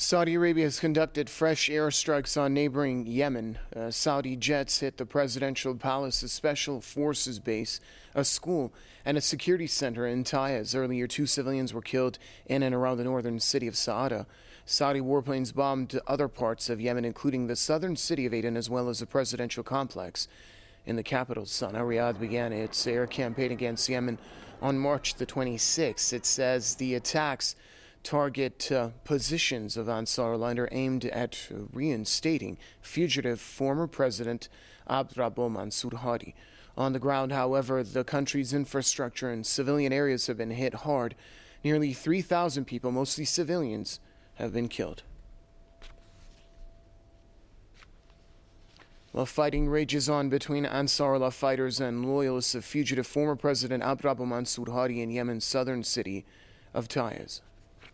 Saudi Arabia has conducted fresh airstrikes on neighboring Yemen. Saudi jets hit the presidential palace, a special forces base, a school, and a security center in Taiz. Earlier, 2 civilians were killed in and around the northern city of Sa'ada. Saudi warplanes bombed other parts of Yemen, including the southern city of Aden, as well as the presidential complex. In the capital, Sana'a, Riyadh began its air campaign against Yemen on March the 26th. It says the attacks target positions of Ansarullah and are aimed at reinstating fugitive former President Abdrabbuh Mansur Hadi. On the ground, however, the country's infrastructure and civilian areas have been hit hard. Nearly 3,000 people, mostly civilians, have been killed. While fighting rages on between Ansarullah fighters and loyalists of fugitive former President Abdrabbuh Mansur Hadi in Yemen's southern city of Taiz.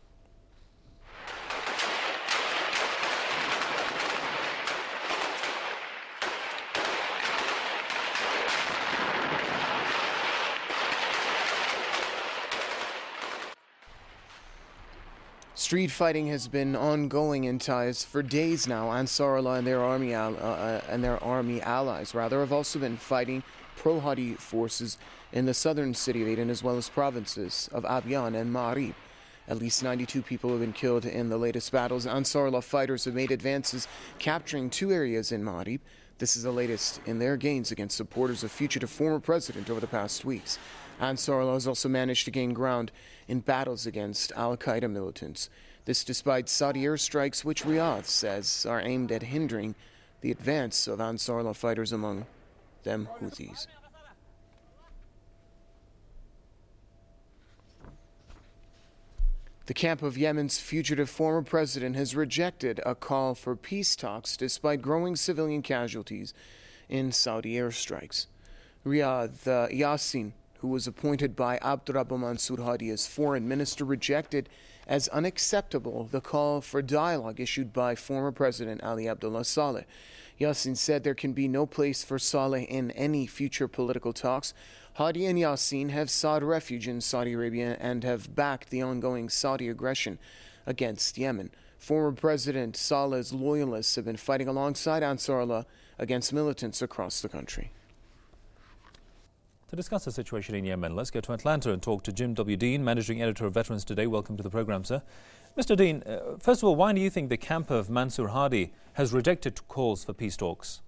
Street fighting has been ongoing in Taiz for days now. Ansarullah and their army allies have also been fighting pro-Hadi forces in the southern city of Aden, as well as provinces of Abyan and Ma'rib. At least 92 people have been killed in the latest battles. Ansarullah fighters have made advances, capturing 2 areas in Ma'rib. This is the latest in their gains against supporters of fugitive former president over the past weeks. Ansarullah has also managed to gain ground in battles against al-Qaeda militants. This despite Saudi airstrikes, which Riyadh says are aimed at hindering the advance of Ansarullah fighters, among them Houthis. The camp of Yemen's fugitive former president has rejected a call for peace talks despite growing civilian casualties in Saudi airstrikes. Riyadh Yassin, who was appointed by Abdrabbuh Mansur Hadi as foreign minister, rejected as unacceptable the call for dialogue issued by former President Ali Abdullah Saleh. Yassin said there can be no place for Saleh in any future political talks. Hadi and Yassin have sought refuge in Saudi Arabia and have backed the ongoing Saudi aggression against Yemen. Former President Saleh's loyalists have been fighting alongside Ansarullah against militants across the country. To discuss the situation in Yemen, let's go to Atlanta and talk to Jim W. Dean, Managing Editor of Veterans Today. Welcome to the program, sir. Mr. Dean, first of all, why do you think the camp of Mansur Hadi has rejected calls for peace talks?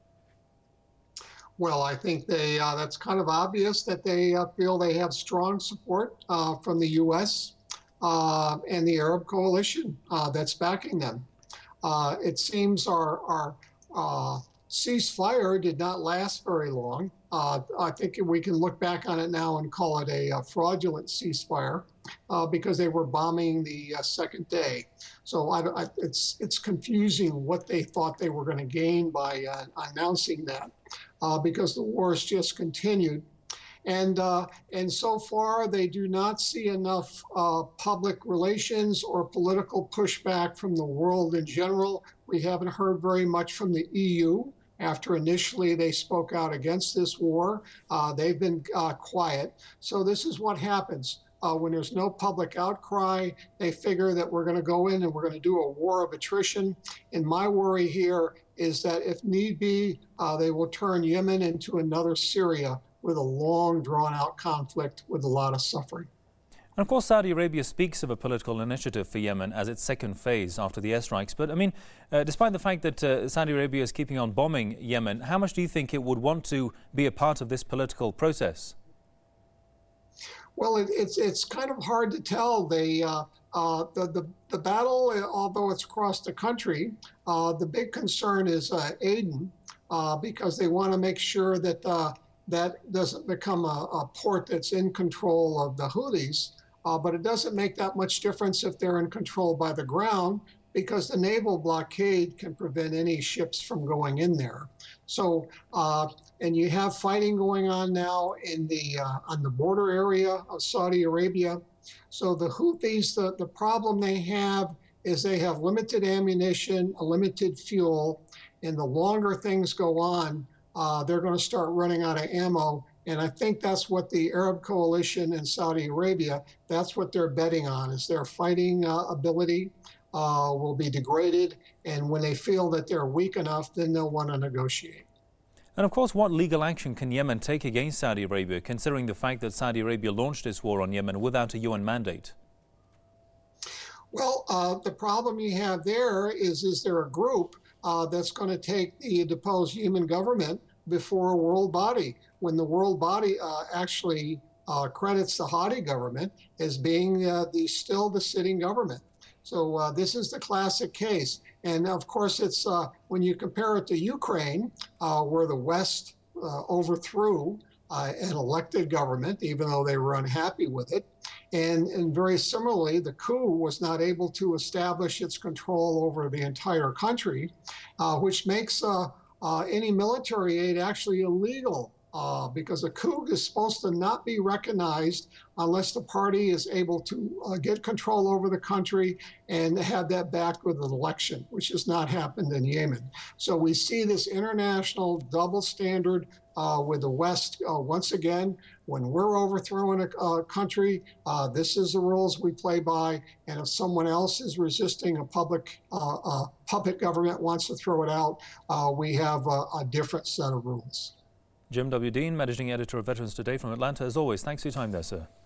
Well, I think that's kind of obvious that they feel they have strong support from the U.S. And the Arab coalition that's backing them. It seems our ceasefire did not last very long. I think we can look back on it now and call it a fraudulent ceasefire because they were bombing the second day. So it's confusing what they thought they were going to gain by announcing that because the war has just continued. And so far, they do not see enough public relations or political pushback from the world in general. We haven't heard very much from the EU. After initially they spoke out against this war, they've been quiet. So this is what happens. When there's no public outcry, they figure that we're going to go in and we're going to do a war of attrition. And my worry here is that if need be, they will turn Yemen into another Syria with a long, drawn-out conflict with a lot of suffering. And of course, Saudi Arabia speaks of a political initiative for Yemen as its second phase after the airstrikes. But, I mean, despite the fact that Saudi Arabia is keeping on bombing Yemen, how much do you think it would want to be a part of this political process? Well, it's kind of hard to tell. The battle, although it's across the country, the big concern is Aden because they want to make sure that that doesn't become a port that's in control of the Houthis. But it doesn't make that much difference if they're in control by the ground because the naval blockade can prevent any ships from going in there. So, and you have fighting going on now in on the border area of Saudi Arabia. So the Houthis, the problem they have is they have limited ammunition, limited fuel, and the longer things go on, they're going to start running out of ammo. And I think that's what the Arab coalition in Saudi Arabia, that's what they're betting on, is their fighting ability. will be degraded. And when they feel that they're weak enough, then they'll want to negotiate. And of course, what legal action can Yemen take against Saudi Arabia, considering the fact that Saudi Arabia launched its war on Yemen without a UN mandate? Well, the problem you have there is there a group that's going to take the deposed Yemen government before a world body, when the world body actually credits the Hadi government as being still the sitting government. So this is the classic case. And of course, it's when you compare it to Ukraine, where the West overthrew an elected government, even though they were unhappy with it. And very similarly, the coup was not able to establish its control over the entire country, which makes any military aid actually illegal. Because a coup is supposed to not be recognized unless the party is able to get control over the country and have that backed with an election, which has not happened in Yemen. So we see this international double standard with the West. Once again, when we're overthrowing a country, this is the rules we play by. And if someone else is resisting a puppet government wants to throw it out, we have a different set of rules. Jim W. Dean, Managing Editor of Veterans Today from Atlanta. As always, thanks for your time there, sir.